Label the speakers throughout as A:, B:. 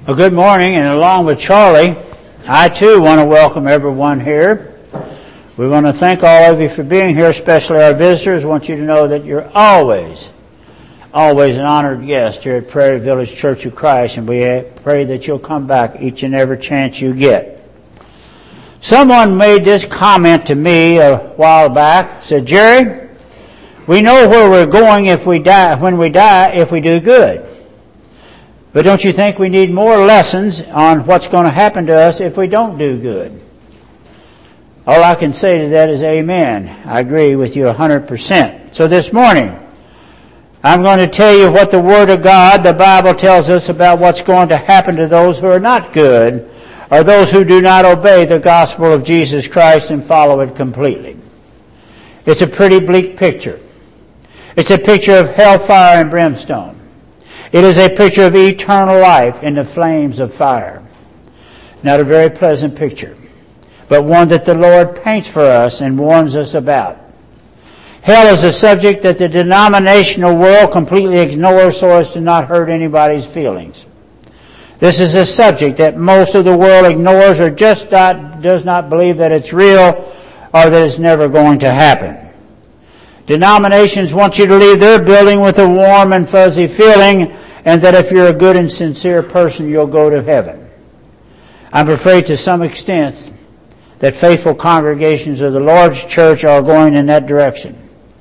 A: Well, good morning, and along with Charlie, I too want to welcome everyone here. We want to thank all of you for being here, especially our visitors. I want you to know that you're always an honored guest here at Prairie Village Church of Christ, and we pray that you'll come back each and every chance you get. Someone made this comment to me a while back, said, "Jerry, we know where we're going when we die, if we do good. But don't you think we need more lessons on what's going to happen to us if we don't do good?" All I can say to that is amen. I agree with you 100%. So this morning, I'm going to tell you what the Word of God, the Bible, tells us about what's going to happen to those who are not good, or those who do not obey the gospel of Jesus Christ and follow it completely. It's a pretty bleak picture. It's a picture of hellfire and brimstone. It is a picture of eternal life in the flames of fire. Not a very pleasant picture, but one that the Lord paints for us and warns us about. Hell is a subject that the denominational world completely ignores so as to not hurt anybody's feelings. This is a subject that most of the world ignores or just does not believe that it's real or that it's never going to happen. Denominations want you to leave their building with a warm and fuzzy feeling, and that if you're a good and sincere person, you'll go to heaven. I'm afraid to some extent that faithful congregations of the Lord's church are going in that direction.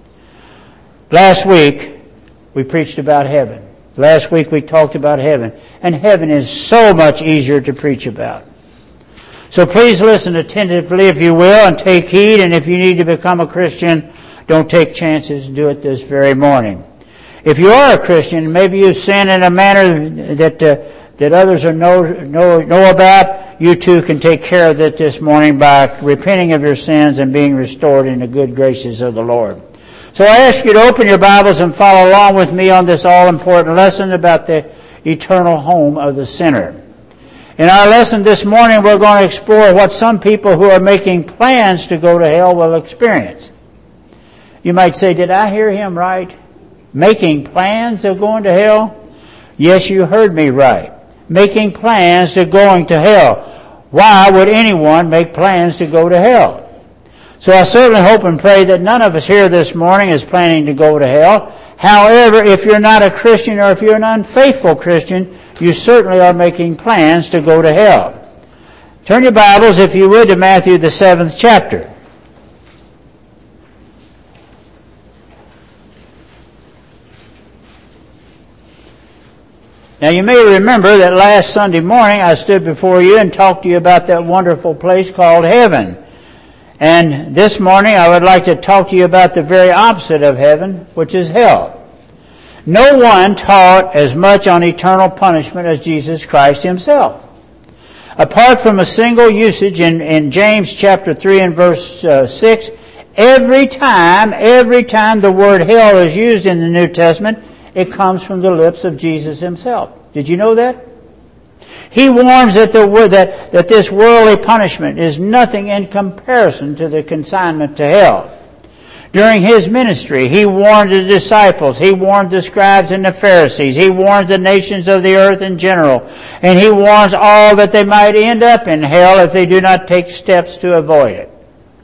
A: Last week, we preached about heaven. Last week, we talked about heaven. And heaven is so much easier to preach about. So please listen attentively, if you will, and take heed. And if you need to become a Christian, don't take chances. Do it this very morning. If you are a Christian, maybe you sin in a manner that others know about, you too can take care of it this morning by repenting of your sins and being restored in the good graces of the Lord. So I ask you to open your Bibles and follow along with me on this all-important lesson about the eternal home of the sinner. In our lesson this morning, we're going to explore what some people who are making plans to go to hell will experience. You might say, did I hear him right? Making plans of going to hell? Yes, you heard me right. Making plans to going to hell. Why would anyone make plans to go to hell? So I certainly hope and pray that none of us here this morning is planning to go to hell. However, if you're not a Christian or if you're an unfaithful Christian, you certainly are making plans to go to hell. Turn your Bibles, if you would, to Matthew the 7th chapter. Now, you may remember that last Sunday morning I stood before you and talked to you about that wonderful place called heaven. And this morning I would like to talk to you about the very opposite of heaven, which is hell. No one taught as much on eternal punishment as Jesus Christ himself. Apart from a single usage in James chapter 3 and verse 6, every time the word hell is used in the New Testament, it comes from the lips of Jesus himself. Did you know that? He warns that this worldly punishment is nothing in comparison to the consignment to hell. During his ministry, he warned the disciples, he warned the scribes and the Pharisees, he warned the nations of the earth in general, and he warns all that they might end up in hell if they do not take steps to avoid it.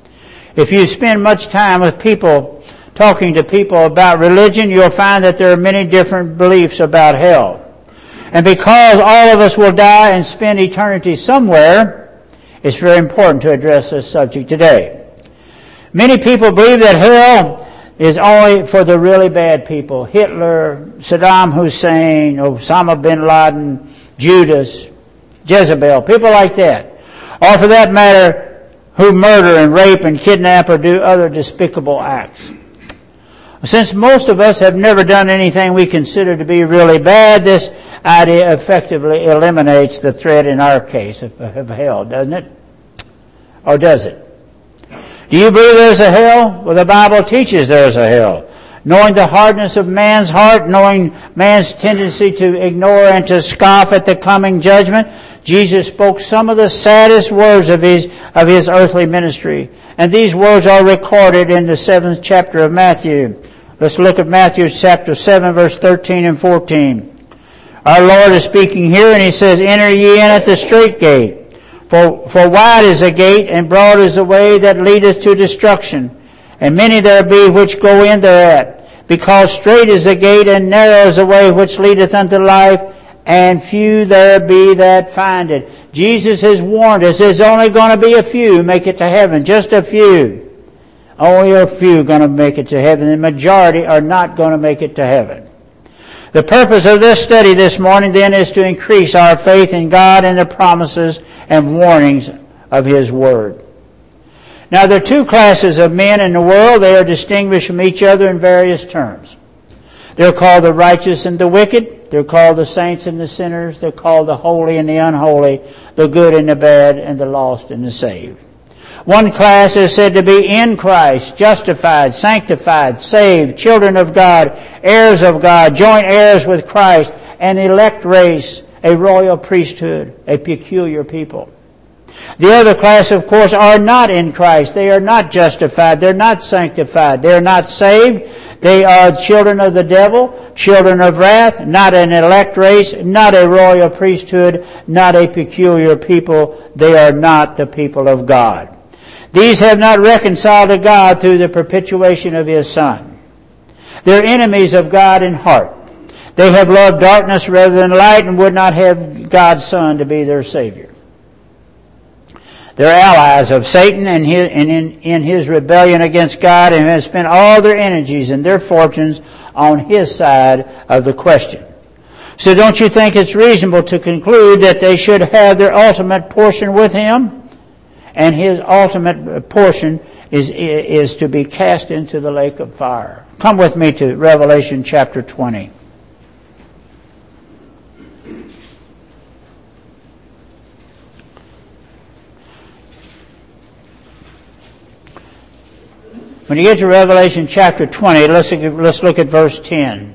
A: If you spend much time with people, talking to people about religion, you'll find that there are many different beliefs about hell. And because all of us will die and spend eternity somewhere, it's very important to address this subject today. Many people believe that hell is only for the really bad people. Hitler, Saddam Hussein, Osama bin Laden, Judas, Jezebel, people like that. Or for that matter, who murder and rape and kidnap or do other despicable acts. Since most of us have never done anything we consider to be really bad, this idea effectively eliminates the threat in our case of hell, doesn't it? Or does it? Do you believe there's a hell? Well, the Bible teaches there's a hell. Knowing the hardness of man's heart, knowing man's tendency to ignore and to scoff at the coming judgment, Jesus spoke some of the saddest words of his earthly ministry. And these words are recorded in the 7th chapter of Matthew. Let's look at Matthew chapter 7, verse 13 and 14. Our Lord is speaking here, and He says, enter ye in at the strait gate. For wide is the gate, and broad is the way that leadeth to destruction, and many there be which go in thereat. Because strait is the gate, and narrow is the way which leadeth unto life, and few there be that find it. Jesus has warned us, there's only going to be a few make it to heaven, just a few. Only a few going to make it to heaven. The majority are not going to make it to heaven. The purpose of this study this morning then is to increase our faith in God and the promises and warnings of His Word. Now there are two classes of men in the world. They are distinguished from each other in various terms. They're called the righteous and the wicked. They're called the saints and the sinners. They're called the holy and the unholy, the good and the bad, and the lost and the saved. One class is said to be in Christ, justified, sanctified, saved, children of God, heirs of God, joint heirs with Christ, an elect race, a royal priesthood, a peculiar people. The other class, of course, are not in Christ. They are not justified. They're not sanctified. They're not saved. They are children of the devil, children of wrath, not an elect race, not a royal priesthood, not a peculiar people. They are not the people of God. These have not reconciled to God through the perpetuation of His Son. They're enemies of God in heart. They have loved darkness rather than light and would not have God's Son to be their Savior. They're allies of Satan and in his rebellion against God, and have spent all their energies and their fortunes on his side of the question. So don't you think it's reasonable to conclude that they should have their ultimate portion with Him? And His ultimate portion is to be cast into the lake of fire. Come with me to Revelation chapter 20. When you get to Revelation chapter 20, let's look at verse 10.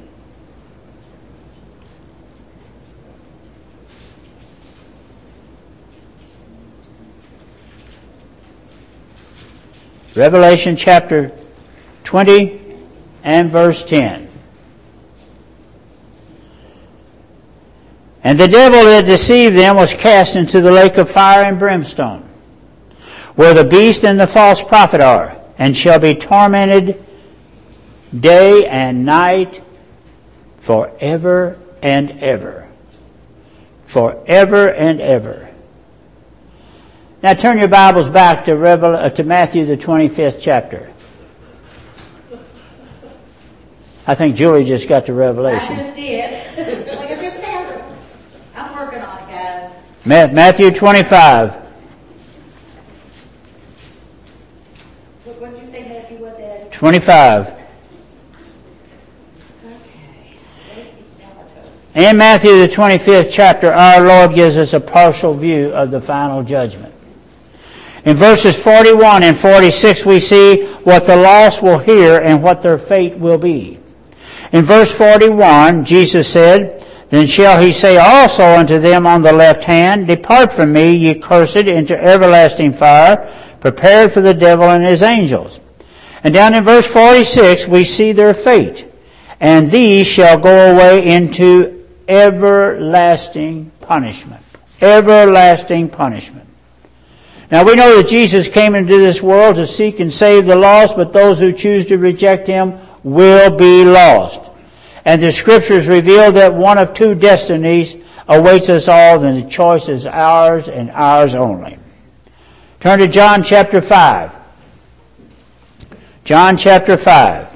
A: Revelation chapter 20 and verse 10. And the devil that deceived them was cast into the lake of fire and brimstone, where the beast and the false prophet are, and shall be tormented day and night forever and ever. Forever and ever. Now turn your Bibles back to Matthew the 25th chapter. I think Julie just got to Revelation.
B: I just did. It's like I just found it. I'm working on it, guys.
A: Matthew 25.
B: What did you say, Matthew? What did?
A: 25.
B: Okay.
A: In Matthew the 25th chapter, our Lord gives us a partial view of the final judgment. In verses 41 and 46, we see what the lost will hear and what their fate will be. In verse 41, Jesus said, Then shall He say also unto them on the left hand, Depart from me, ye cursed, into everlasting fire, prepared for the devil and his angels. And down in verse 46, we see their fate. And these shall go away into everlasting punishment. Everlasting punishment. Now we know that Jesus came into this world to seek and save the lost, but those who choose to reject Him will be lost. And the Scriptures reveal that one of two destinies awaits us all, and the choice is ours and ours only. Turn to John chapter 5. John chapter 5.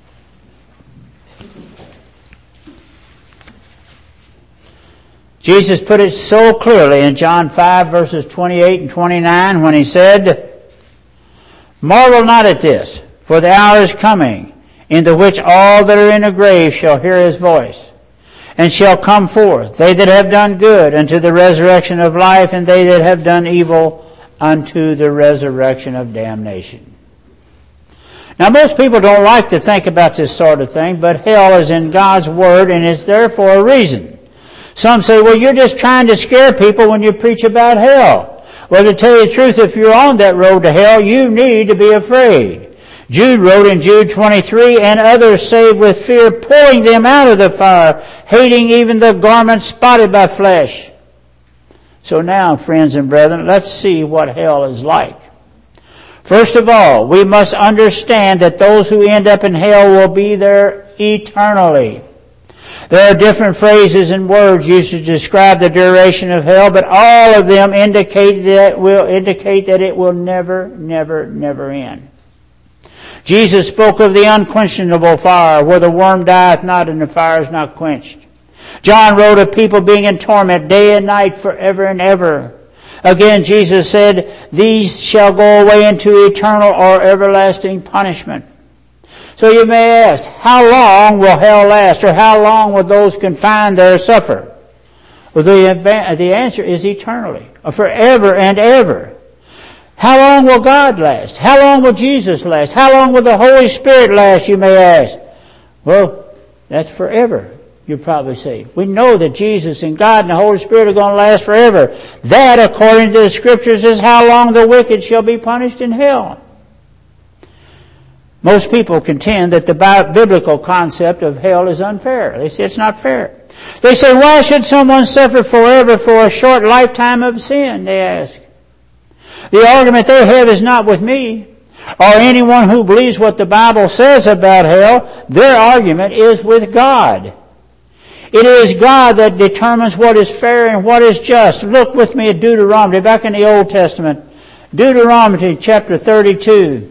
A: Jesus put it so clearly in John 5 verses 28 and 29 when He said, Marvel not at this, for the hour is coming, in the which all that are in the grave shall hear His voice, and shall come forth, they that have done good unto the resurrection of life, and they that have done evil unto the resurrection of damnation. Now most people don't like to think about this sort of thing, but hell is in God's Word, and it's there for a reason. Some say, well, you're just trying to scare people when you preach about hell. Well, to tell you the truth, if you're on that road to hell, you need to be afraid. Jude wrote in Jude 23, and others saved with fear, pulling them out of the fire, hating even the garment spotted by flesh. So now, friends and brethren, let's see what hell is like. First of all, we must understand that those who end up in hell will be there eternally. There are different phrases and words used to describe the duration of hell, but all of them indicate that it will never, never, never end. Jesus spoke of the unquenchable fire, where the worm dieth not and the fire is not quenched. John wrote of people being in torment day and night forever and ever. Again, Jesus said, these shall go away into eternal or everlasting punishment. So you may ask, how long will hell last, or how long will those confined there suffer? Well, the answer is eternally, or forever and ever. How long will God last? How long will Jesus last? How long will the Holy Spirit last, you may ask? Well, that's forever, you probably say. We know that Jesus and God and the Holy Spirit are going to last forever. That, according to the Scriptures, is how long the wicked shall be punished in hell. Most people contend that the biblical concept of hell is unfair. They say it's not fair. They say, why should someone suffer forever for a short lifetime of sin, they ask. The argument they have is not with me or anyone who believes what the Bible says about hell. Their argument is with God. It is God that determines what is fair and what is just. Look with me at Deuteronomy, back in the Old Testament. Deuteronomy chapter 32.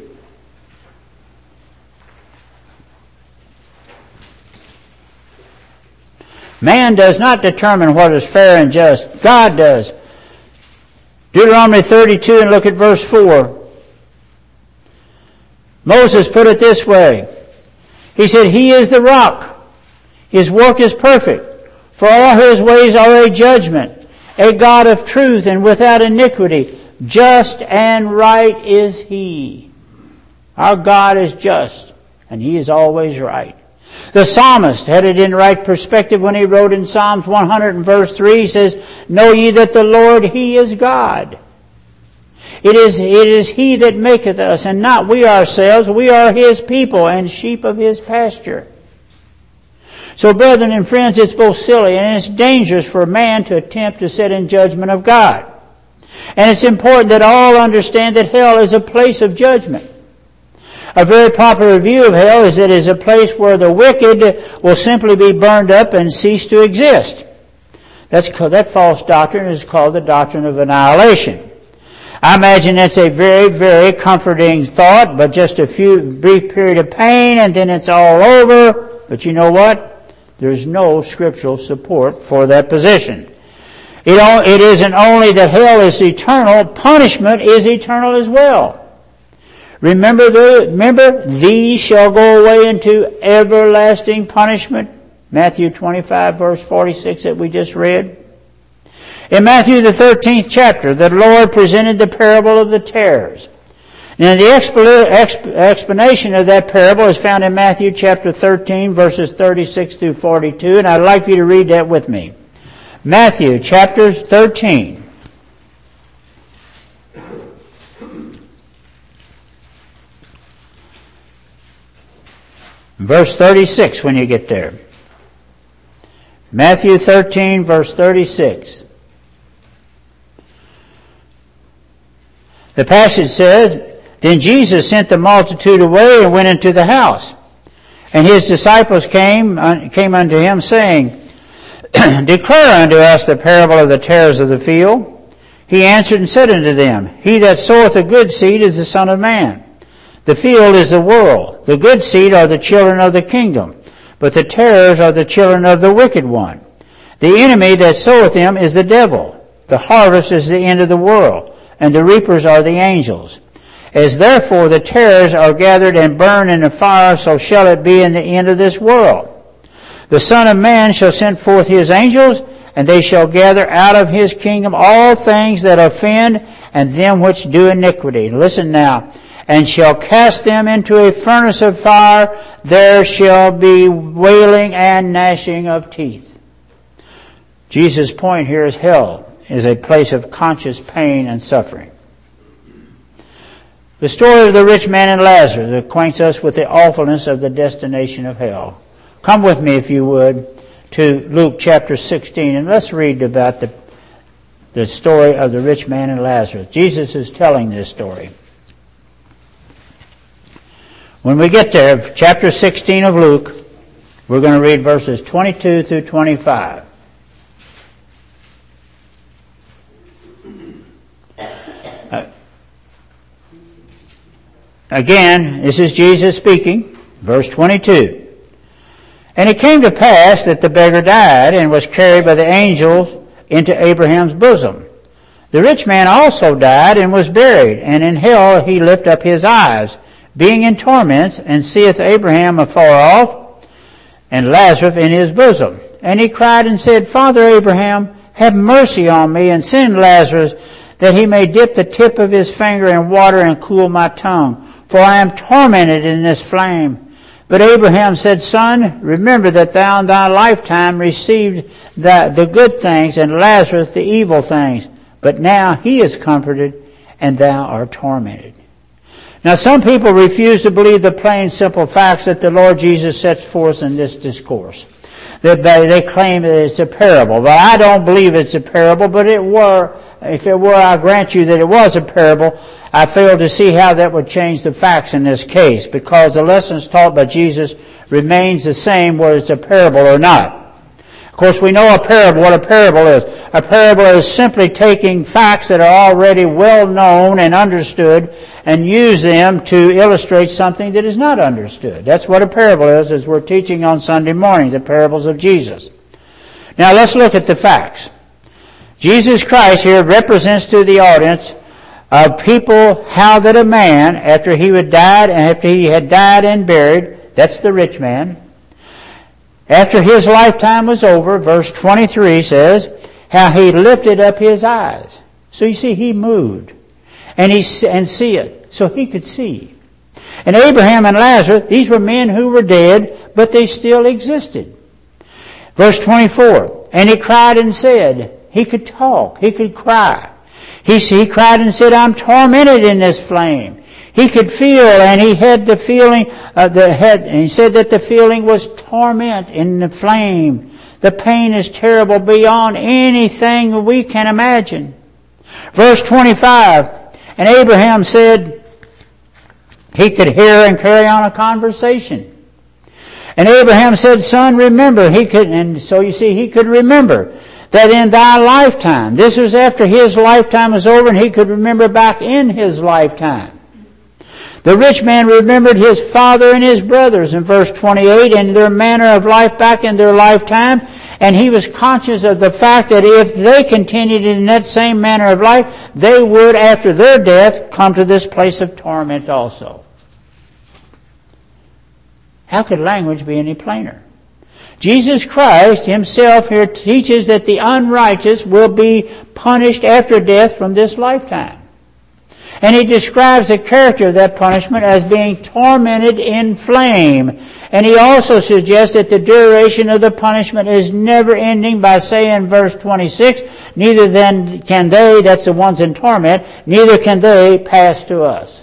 A: Man does not determine what is fair and just. God does. Deuteronomy 32, and look at verse 4. Moses put it this way. He said, He is the rock. His work is perfect. For all His ways are a judgment. A God of truth and without iniquity. Just and right is He. Our God is just, and He is always right. The psalmist had it in right perspective when he wrote in Psalms 100 and verse 3, he says, Know ye that the Lord, He is God. It is He that maketh us, and not we ourselves. We are His people and sheep of His pasture. So, brethren and friends, it's both silly and it's dangerous for man to attempt to sit in judgment of God. And it's important that all understand that hell is a place of judgment. A very popular view of hell is that it is a place where the wicked will simply be burned up and cease to exist. That false doctrine is called the doctrine of annihilation. I imagine it's a very, very comforting thought, but just a brief period of pain and then it's all over. But you know what? There's no scriptural support for that position. It isn't only that hell is eternal, punishment is eternal as well. Remember, these shall go away into everlasting punishment. Matthew 25, verse 46 that we just read. In Matthew the 13th chapter, the Lord presented the parable of the tares. Now the explanation of that parable is found in Matthew chapter 13, verses 36 through 42, and I'd like for you to read that with me. Matthew chapter 13. Verse 36 when you get there. Matthew 13, verse 36. The passage says, Then Jesus sent the multitude away and went into the house. And His disciples came unto Him, saying, Declare unto us the parable of the tares of the field. He answered and said unto them, He that soweth the good seed is the Son of Man. The field is the world. The good seed are the children of the kingdom, but the tares are the children of the wicked one. The enemy that soweth them is the devil. The harvest is the end of the world, and the reapers are the angels. As therefore the tares are gathered and burned in the fire, so shall it be in the end of this world. The Son of Man shall send forth His angels, and they shall gather out of His kingdom all things that offend, and them which do iniquity. Listen now. And shall cast them into a furnace of fire. There shall be wailing and gnashing of teeth. Jesus' point here is hell is a place of conscious pain and suffering. The story of the rich man and Lazarus acquaints us with the awfulness of the destination of hell. Come with me, if you would, to Luke chapter 16, and let's read about the story of the rich man and Lazarus. Jesus is telling this story. When we get there, chapter 16 of Luke, we're going to read verses 22 through 25. Again, this is Jesus speaking, verse 22. And it came to pass that the beggar died and was carried by the angels into Abraham's bosom. The rich man also died and was buried, and in hell he lift up his eyes, being in torments, and seeth Abraham afar off, and Lazarus in his bosom. And he cried and said, Father Abraham, have mercy on me, and send Lazarus, that he may dip the tip of his finger in water and cool my tongue, for I am tormented in this flame. But Abraham said, Son, remember that thou in thy lifetime received the good things, and Lazarus the evil things. But now he is comforted, and thou art tormented. Now some people refuse to believe the plain, simple facts that the Lord Jesus sets forth in this discourse. They claim that it's a parable. But I don't believe it's a parable, but if it were, I grant you that it was a parable. I fail to see how that would change the facts in this case, because the lessons taught by Jesus remains the same whether it's a parable or not. Of course, we know what a parable is. A parable is simply taking facts that are already well known and understood and use them to illustrate something that is not understood. That's what a parable is, as we're teaching on Sunday morning, the parables of Jesus. Now let's look at the facts. Jesus Christ here represents to the audience of people how that a man, after he had died and buried, that's the rich man, after his lifetime was over, verse 23 says, how he lifted up his eyes. So you see, he moved, and seeth, so he could see. And Abraham and Lazarus, these were men who were dead, but they still existed. Verse 24, and he cried and said, he could talk, he could cry. He cried and said, I'm tormented in this flame. He could feel, and he had the feeling and he said that the feeling was torment in the flame. The pain is terrible beyond anything we can imagine. Verse 25, and Abraham said he could hear and carry on a conversation. And Abraham said, Son, remember, and so you see, he could remember that in thy lifetime, this was after his lifetime was over, and he could remember back in his lifetime. The rich man remembered his father and his brothers in verse 28 and their manner of life back in their lifetime, and he was conscious of the fact that if they continued in that same manner of life, they would, after their death, come to this place of torment also. How could language be any plainer? Jesus Christ himself here teaches that the unrighteous will be punished after death from this lifetime. And he describes the character of that punishment as being tormented in flame. And he also suggests that the duration of the punishment is never ending by saying in verse 26, neither then can they, that's the ones in torment, neither can they pass to us.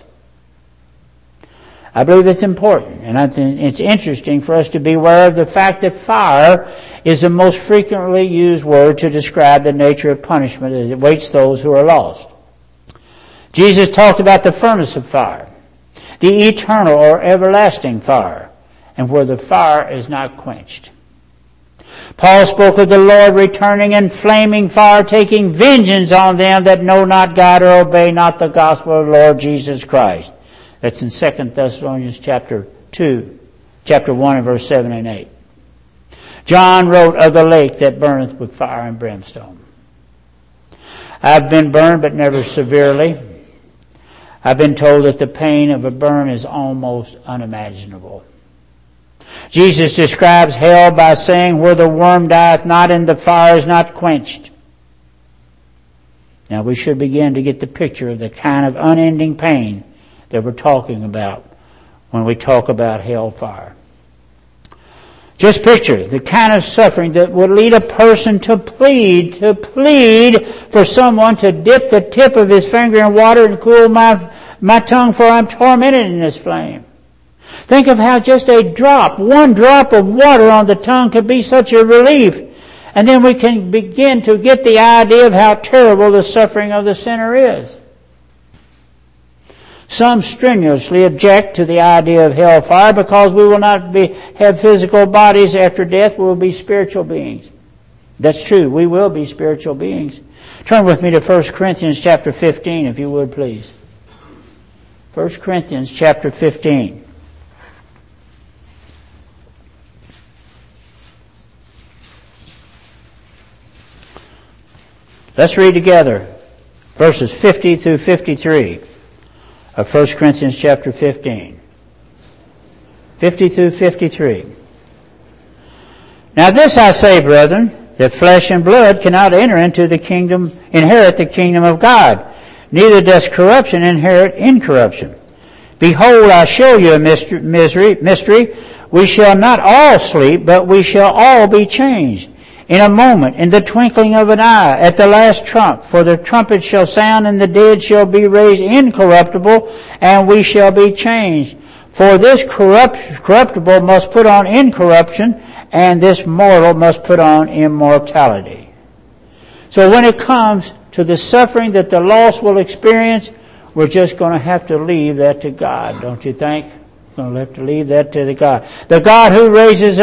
A: I believe it's important, and I think it's interesting for us to be aware of the fact that fire is the most frequently used word to describe the nature of punishment that awaits those who are lost. Jesus talked about the furnace of fire, the eternal or everlasting fire, and where the fire is not quenched. Paul spoke of the Lord returning in flaming fire, taking vengeance on them that know not God or obey not the gospel of the Lord Jesus Christ. That's in 2 Thessalonians chapter 1 and verse 7 and 8. John wrote of the lake that burneth with fire and brimstone. I've been burned, but never severely. I've been told that the pain of a burn is almost unimaginable. Jesus describes hell by saying, where the worm dieth not and the fire is not quenched. Now we should begin to get the picture of the kind of unending pain that we're talking about when we talk about hellfire. Just picture the kind of suffering that would lead a person to plead for someone to dip the tip of his finger in water and cool my tongue, for I'm tormented in this flame. Think of how just one drop of water on the tongue could be such a relief. And then we can begin to get the idea of how terrible the suffering of the sinner is. Some strenuously object to the idea of hellfire because we will not have physical bodies after death. We will be spiritual beings. That's true. We will be spiritual beings. Turn with me to 1 Corinthians chapter 15, if you would, please. 1 Corinthians chapter 15. Let's read together verses 50 through 53 of 1 Corinthians chapter 15. 50 through 53. Now this I say, brethren, that flesh and blood cannot inherit the kingdom of God. Neither does corruption inherit incorruption. Behold, I show you a mystery. We shall not all sleep, but we shall all be changed. In a moment, in the twinkling of an eye, at the last trump, for the trumpet shall sound, and the dead shall be raised incorruptible, and we shall be changed. For this corruptible must put on incorruption, and this mortal must put on immortality. So when it comes to the suffering that the lost will experience, we're just going to have to leave that to God, don't you think? Going to have to leave that to the God who raises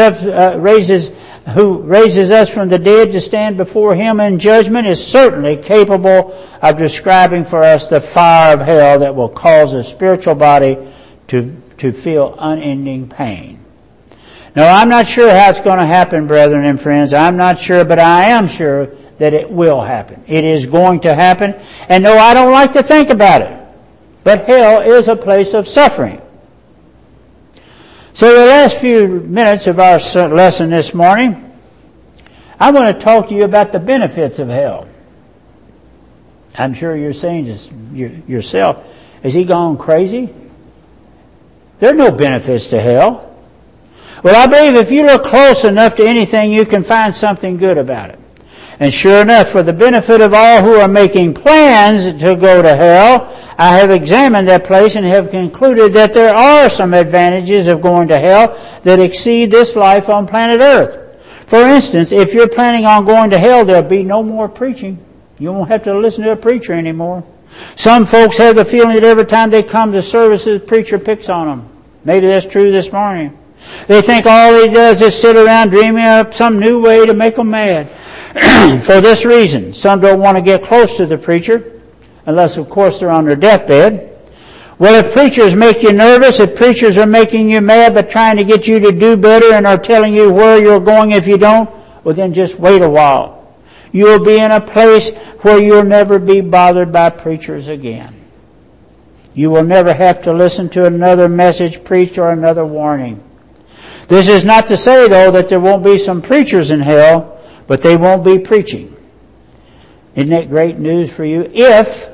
A: us from the dead to stand before Him in judgment is certainly capable of describing for us the fire of hell that will cause a spiritual body to feel unending pain. Now, I'm not sure how it's going to happen, brethren and friends. I'm not sure, but I am sure that it will happen. It is going to happen. And no, I don't like to think about it, but hell is a place of suffering. So the last few minutes of our lesson this morning, I want to talk to you about the benefits of hell. I'm sure you're saying this yourself, has he gone crazy? There are no benefits to hell. Well, I believe if you look close enough to anything, you can find something good about it. And sure enough, for the benefit of all who are making plans to go to hell, I have examined that place and have concluded that there are some advantages of going to hell that exceed this life on planet Earth. For instance, if you're planning on going to hell, there'll be no more preaching. You won't have to listen to a preacher anymore. Some folks have the feeling that every time they come to services, the preacher picks on them. Maybe that's true this morning. They think all he does is sit around dreaming up some new way to make them mad. For this reason, some don't want to get close to the preacher, unless, of course, they're on their deathbed. Well, if preachers make you nervous, if preachers are making you mad but trying to get you to do better and are telling you where you're going if you don't, well, then just wait a while. You'll be in a place where you'll never be bothered by preachers again. You will never have to listen to another message preached or another warning. This is not to say, though, that there won't be some preachers in hell, but they won't be preaching. Isn't that great news for you? If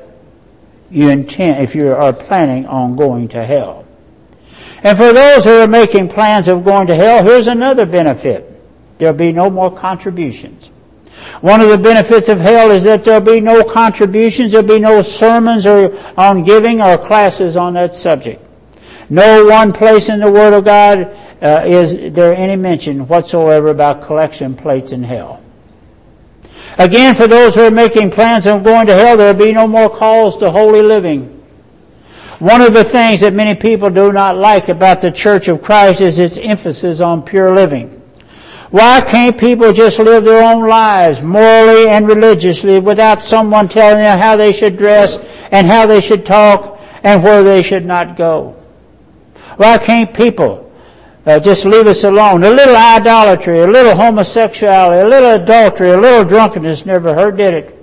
A: you are planning on going to hell. And for those who are making plans of going to hell, here's another benefit. There'll be no more contributions. One of the benefits of hell is that there'll be no contributions, there'll be no sermons on giving or classes on that subject. No one place in the Word of God is there any mention whatsoever about collection plates in hell. Again, for those who are making plans on going to hell, there will be no more calls to holy living. One of the things that many people do not like about the Church of Christ is its emphasis on pure living. Why can't people just live their own lives morally and religiously without someone telling them how they should dress and how they should talk and where they should not go? Why can't people just leave us alone? A little idolatry, a little homosexuality, a little adultery, a little drunkenness never hurt, did it?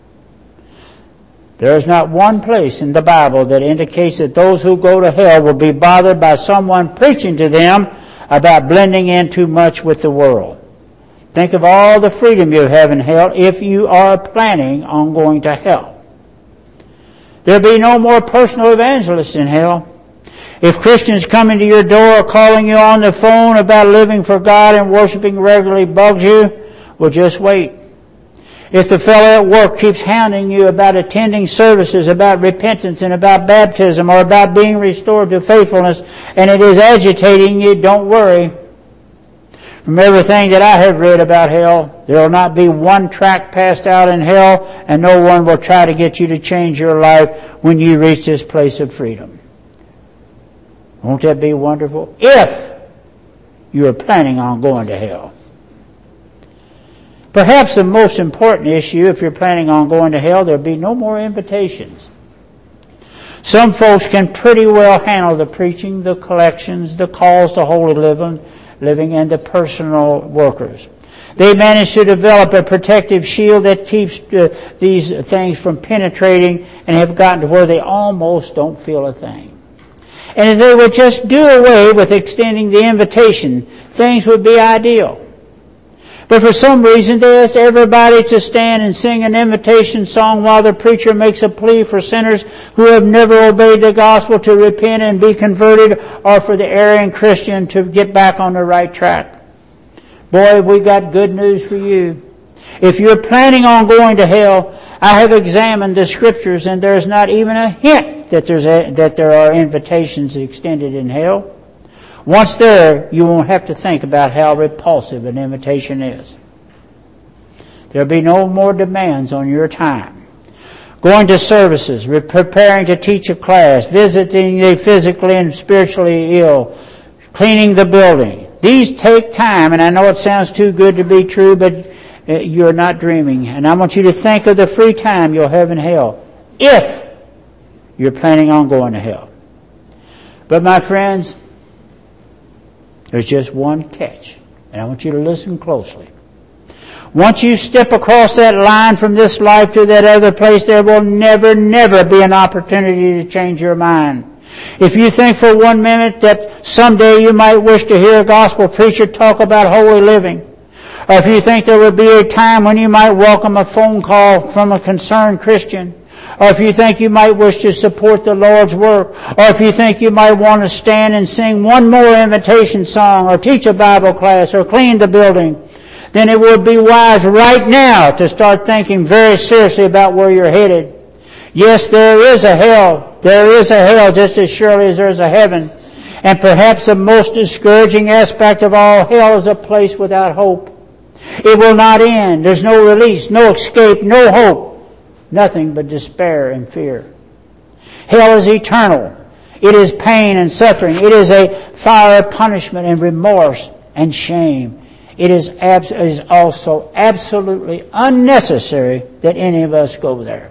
A: There is not one place in the Bible that indicates that those who go to hell will be bothered by someone preaching to them about blending in too much with the world. Think of all the freedom you have in hell if you are planning on going to hell. There'll be no more personal evangelists in hell. If Christians coming to your door or calling you on the phone about living for God and worshiping regularly bugs you, well, just wait. If the fellow at work keeps hounding you about attending services, about repentance and about baptism or about being restored to faithfulness, and it is agitating you, don't worry. From everything that I have read about hell, there will not be one tract passed out in hell, and no one will try to get you to change your life when you reach this place of freedom. Won't that be wonderful? If you are planning on going to hell. Perhaps the most important issue, if you're planning on going to hell, there'll be no more invitations. Some folks can pretty well handle the preaching, the collections, the calls to holy living, and the personal workers. They manage to develop a protective shield that keeps these things from penetrating and have gotten to where they almost don't feel a thing. And if they would just do away with extending the invitation, things would be ideal. But for some reason, they ask everybody to stand and sing an invitation song while the preacher makes a plea for sinners who have never obeyed the gospel to repent and be converted, or for the erring Christian to get back on the right track. Boy, have we got good news for you. If you're planning on going to hell, I have examined the scriptures, and there's not even a hint that there are invitations extended in hell. Once there, you won't have to think about how repulsive an invitation is. There'll be no more demands on your time. Going to services, preparing to teach a class, visiting the physically and spiritually ill, cleaning the building. These take time, and I know it sounds too good to be true, but you're not dreaming. And I want you to think of the free time you'll have in hell if you're planning on going to hell. But my friends, there's just one catch, and I want you to listen closely. Once you step across that line from this life to that other place, there will never be an opportunity to change your mind. If you think for 1 minute that someday you might wish to hear a gospel preacher talk about holy living, or if you think there would be a time when you might welcome a phone call from a concerned Christian, or if you think you might wish to support the Lord's work, or if you think you might want to stand and sing one more invitation song, or teach a Bible class, or clean the building, then it would be wise right now to start thinking very seriously about where you're headed. Yes, there is a hell. There is a hell just as surely as there's a heaven. And perhaps the most discouraging aspect of all, hell is a place without hope. It will not end. There's no release, no escape, no hope. Nothing but despair and fear. Hell is eternal. It is pain and suffering. It is a fire of punishment and remorse and shame. It is also absolutely unnecessary that any of us go there.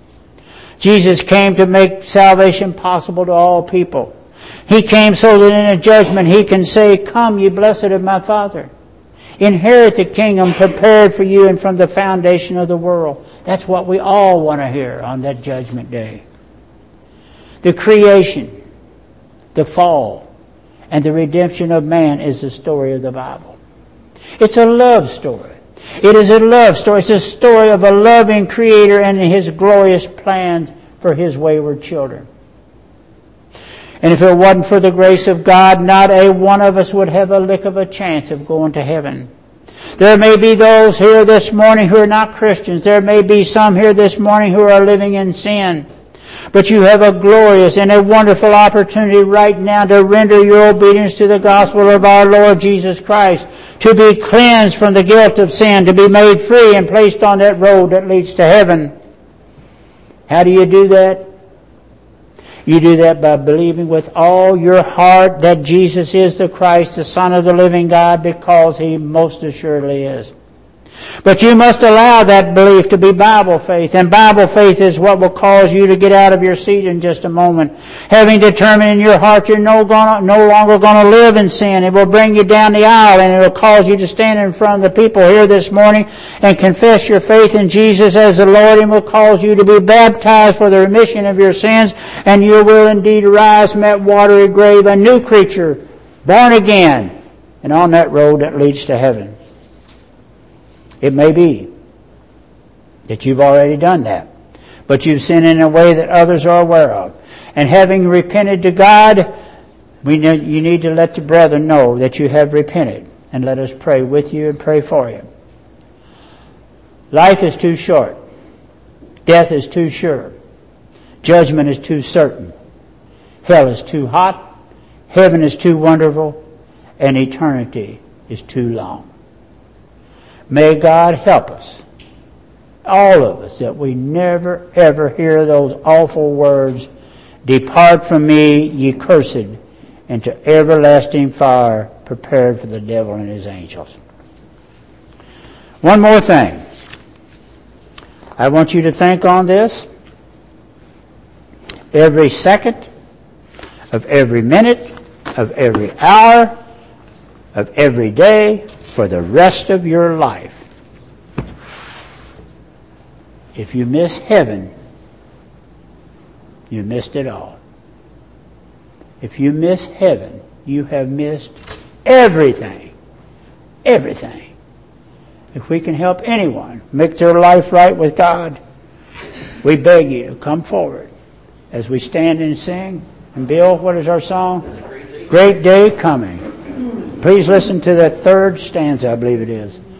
A: Jesus came to make salvation possible to all people. He came so that in a judgment He can say, "Come, ye blessed of my Father. Inherit the kingdom prepared for you and from the foundation of the world." That's what we all want to hear on that judgment day. The creation, the fall, and the redemption of man is the story of the Bible. It's a love story. It is a love story. It's a story of a loving Creator and His glorious plan for His wayward children. And if it wasn't for the grace of God, not a one of us would have a lick of a chance of going to heaven. There may be those here this morning who are not Christians. There may be some here this morning who are living in sin. But you have a glorious and a wonderful opportunity right now to render your obedience to the gospel of our Lord Jesus Christ, to be cleansed from the guilt of sin, to be made free and placed on that road that leads to heaven. How do you do that? You do that by believing with all your heart that Jesus is the Christ, the Son of the living God, because He most assuredly is. But you must allow that belief to be Bible faith. And Bible faith is what will cause you to get out of your seat in just a moment. Having determined in your heart you're no longer going to live in sin, it will bring you down the aisle, and it will cause you to stand in front of the people here this morning and confess your faith in Jesus as the Lord, and will cause you to be baptized for the remission of your sins, and you will indeed rise from that watery grave a new creature, born again, and on that road that leads to heaven. It may be that you've already done that, but you've sinned in a way that others are aware of. And having repented to God, you need to let the brethren know that you have repented. And let us pray with you and pray for you. Life is too short. Death is too sure. Judgment is too certain. Hell is too hot. Heaven is too wonderful. And eternity is too long. May God help us, all of us, that we never ever hear those awful words, "Depart from me, ye cursed, into everlasting fire prepared for the devil and his angels." One more thing. I want you to think on this. Every second of every minute of every hour of every day for the rest of your life. If you miss heaven, you missed it all. If you miss heaven, you have missed everything. Everything. If we can help anyone make their life right with God, we beg you to come forward as we stand and sing. And Bill, what is our song? Great Day Coming. Please listen to that third stanza, I believe it is.